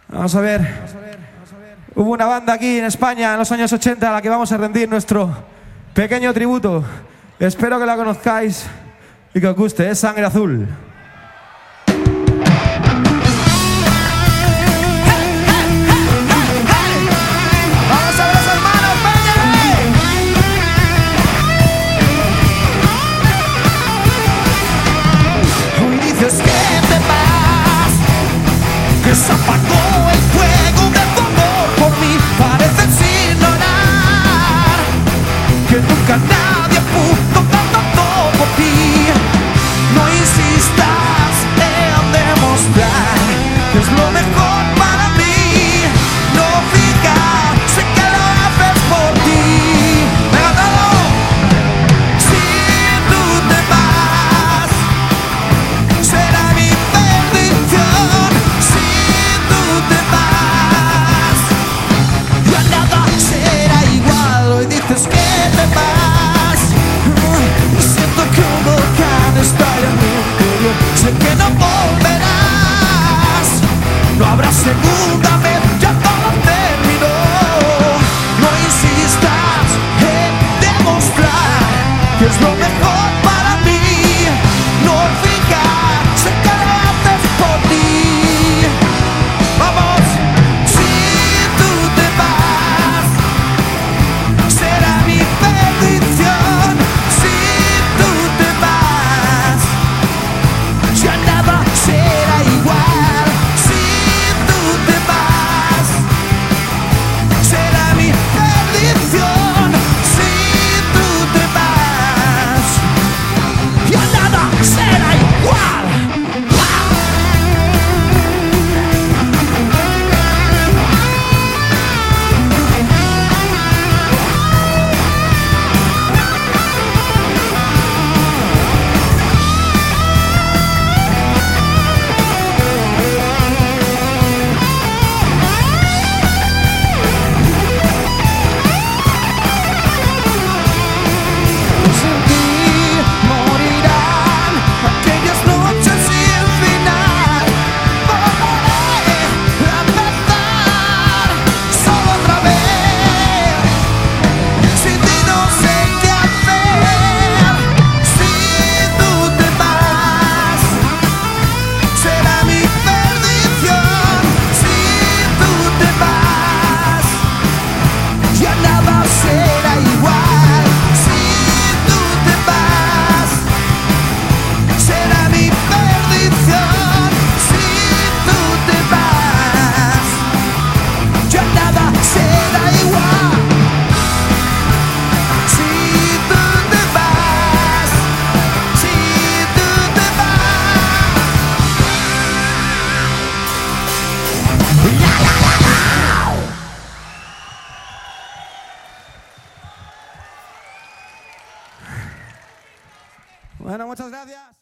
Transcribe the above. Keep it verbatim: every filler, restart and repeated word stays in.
Vamos a ver. Hubo una banda aquí en España en los años ochenta a la que vamos a rendir nuestro pequeño tributo. Espero que la conozcáis y que os guste. Es Sangre Azul. Que se apagó el fuego de tu amor por mí. Pareces ignorar que nunca nadie pudo tanto por ti. No insistas en demostrar que es lo mejor para mí. No digas que lo haces por ti. Venga todo. Si tú te vas, será mi perdición. Dices que te vas, y siento que un volcán estalla en mi interior. Sé que no volverás, no habrá segunda vez, ya todo terminó. No insistas en demostrar que es lo mejor para mí. No digas que lo haces por ti. Vamos, si tú te vas, será mi perdición. Si tú te vas, ya nada será igual. Si tú te vas, será mi perdición. Si tú te vas, ya nada será igual. Bueno, muchas gracias.